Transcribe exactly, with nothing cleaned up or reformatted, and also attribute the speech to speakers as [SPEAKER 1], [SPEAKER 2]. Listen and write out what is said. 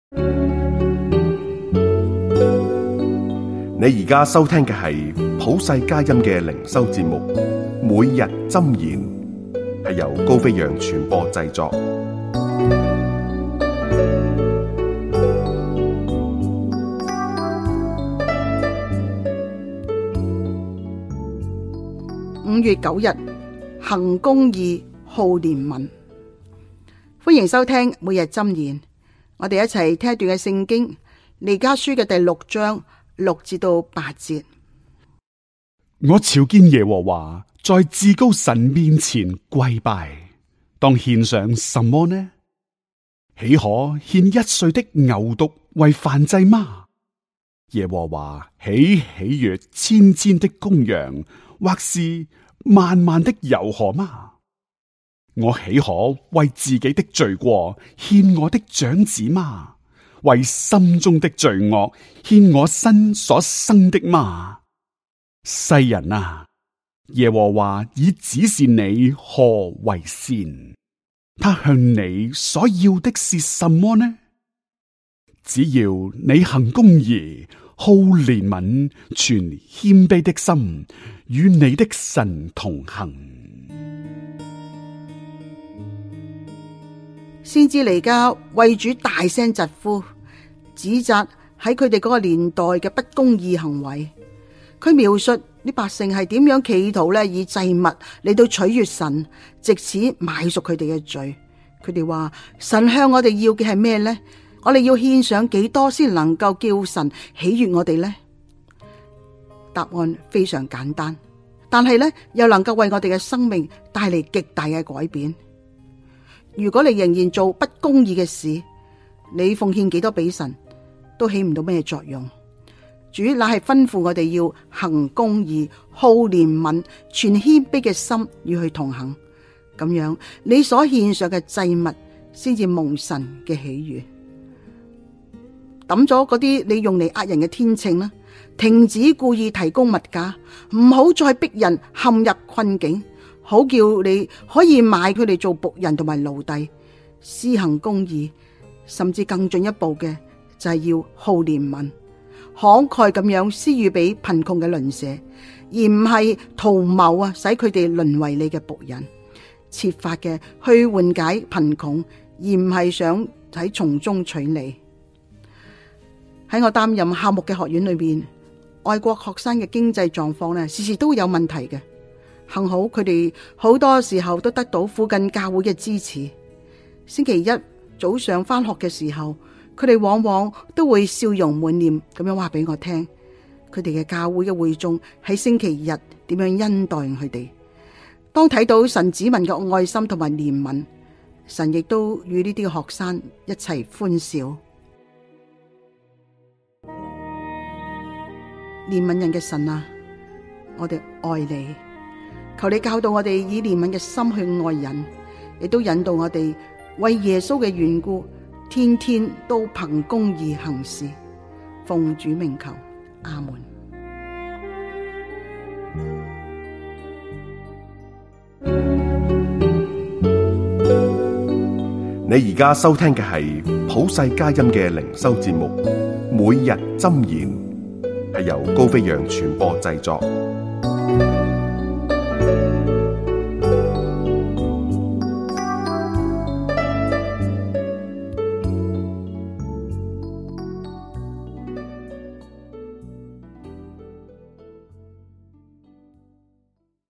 [SPEAKER 1] 你而家收聽嘅係普世佳音嘅靈修節目，每日箴言，係由高飛揚傳播製作。
[SPEAKER 2] 五月九日，行公義，好憐憫。歡迎收聽每日箴言。我哋一齊聽一段嘅聖經，彌迦書嘅第六章六至到八節。
[SPEAKER 3] 我朝見耶和華，在至高神面前跪拜，當獻上什麼呢？豈可獻一歲的牛犢為燔祭嗎？耶和華豈喜悅千千的公羊，或是萬萬的油河嗎？我豈可為自己的罪過獻我的長子嗎？為心中的罪惡獻我身所生的嗎？世人啊，耶和華已指示你何為善，他向你所要的是什麼呢？只要你行公義，好憐憫，存謙卑的心，與你的神同行。
[SPEAKER 2] 先知彌迦為主大聲疾呼，指責喺佢哋嗰個年代嘅不公義行為。佢描述啲百姓係點樣企圖咧以祭物嚟到取悅神，藉此買贖佢哋嘅罪。佢哋話神向我哋要嘅係咩呢？我哋要獻上幾多先能夠叫神喜悅我哋呢？答案非常簡單，但係咧又能夠為我哋嘅生命帶嚟極大嘅改變。如果你仍然做不公義嘅事，你奉獻幾多俾神都起唔到咩作用。主乃係吩咐我哋要行公義，好憐憫，存謙卑嘅心與佢同行，咁樣你所獻上嘅祭物先至蒙神嘅喜悅。抌咗嗰啲你用嚟呃人嘅天秤啦，停止故意提高物價，唔好再逼人陷入困境，好叫你可以買佢哋做僕人同埋奴隸，施行公義，甚至更進一步嘅就係要好憐憫，慷慨咁樣施予俾貧窮嘅鄰舍，而唔係圖謀啊，使佢哋淪為你嘅僕人，設法嘅去緩解貧窮，而唔係想喺從中取利。喺我擔任校牧嘅學院裏邊，外國學生嘅經濟狀況呢，時時都有問題嘅。幸好佢哋好多時候都得到附近教會嘅支持。星期一早上返學嘅時候，佢哋往往都會笑容滿臉咁樣話俾我聽，佢哋嘅教會嘅會眾喺星期日點樣恩待佢哋。當睇到神子民嘅愛心同埋憐憫，神亦都與呢啲學生一齊歡笑。憐憫人嘅神啊，我哋愛你，求你教導我哋以憐憫嘅心去愛人，亦都引導我哋為耶穌嘅緣故，天天都憑公義行事。奉主名求，阿門。
[SPEAKER 1] 你而家收聽嘅係普世佳音嘅靈修節目，每日箴言，係由高飛揚傳播製作。